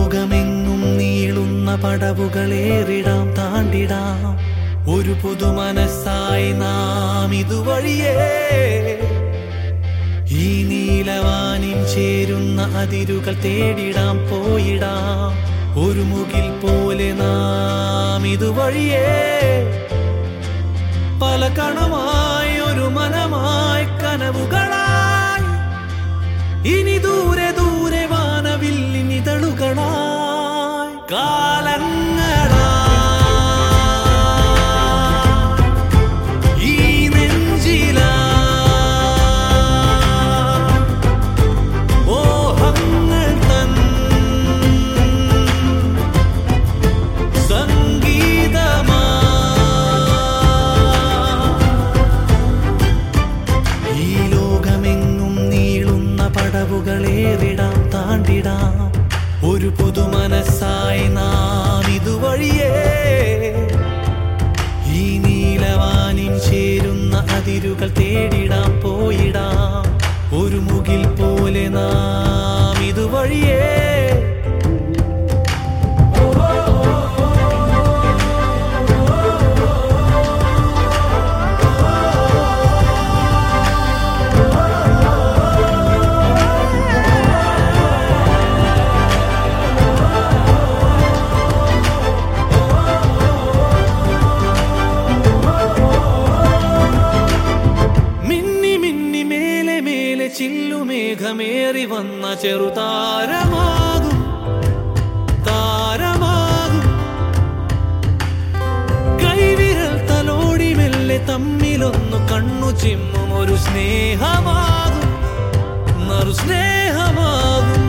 ലോകമെങ്ങും നീളുന്ന പടവുകളേറിടാം താണ്ടിടാം ഒരു പുതുമനസ്സായി നാം ഇതുവഴിയേ ഈ നീലവാനിൻ ചേരുന്ന അതിരുകൾ തേടിടാം പോയിടാം ഒരു മുകിൽ പോലെ നാം ഇതുവഴിയേ പല കണമായി ഒരു മനമായി കനവുകളായി ഇനി ദൂരെ ദൂരെ വാനവില്ലിനിതളുകളായി കാലങ്ങളായി ഈ നെഞ്ചിലാ മോഹങ്ങൾ തൻ സംഗീതമാ ഈ ലോകമെങ്ങും നീളുന്ന പടവുകളേറിടാം താണ്ടിടാം ഒരു പുതുമനസ്സായി നാം ഇതുവഴിയേ ഈ നീലവാനിൻ ചേരുന്ന അതിരുകൾ തേടിടാം പോയിടാം ഒരു മുകിൽ പോലെ നാം ഇതുവഴിയേ ചില്ലുമേഘമേറി വന്ന ചെറുതാരമാകും താരമാകും കൈവിരൽ തലോടി മെല്ലെ തമ്മിലൊന്നു കണ്ണു ചിമ്മും ഒരു സ്നേഹമാകും നറു സ്നേഹമാകും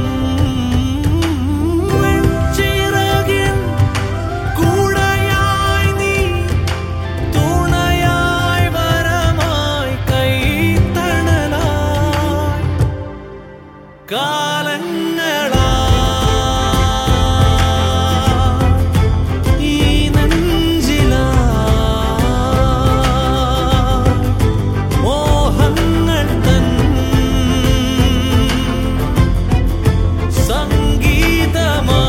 കാലങ്ങളാ ഈ നെഞ്ചിലാ മോഹങ്ങൾ തൻ സംഗീതമാ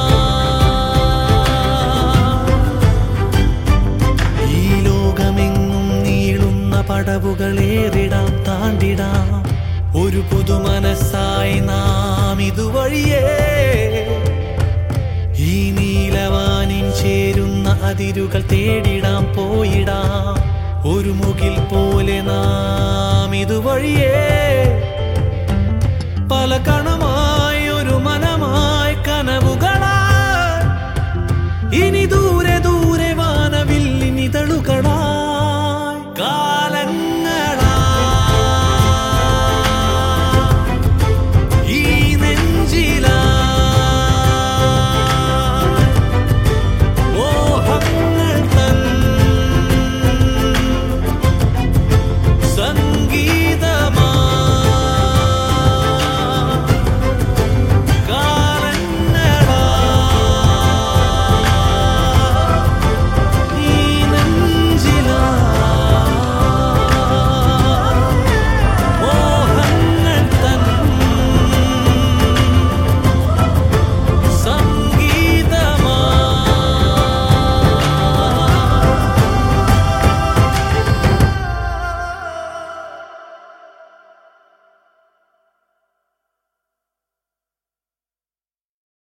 ഈ ലോകമെങ്ങും നീളുന്ന പടവുകളേറിടാം താണ്ടിടാം ഒരു പുതുമനസ്സായി നാം ഇതുവഴിയേ ഈ നീലവാനിൻ ചേരുന്ന അതിരുകൾ തേടിടാം പോയിടാം ഒരു മുകിൽ പോലെ നാം ഇതുവഴിയേ പല കണം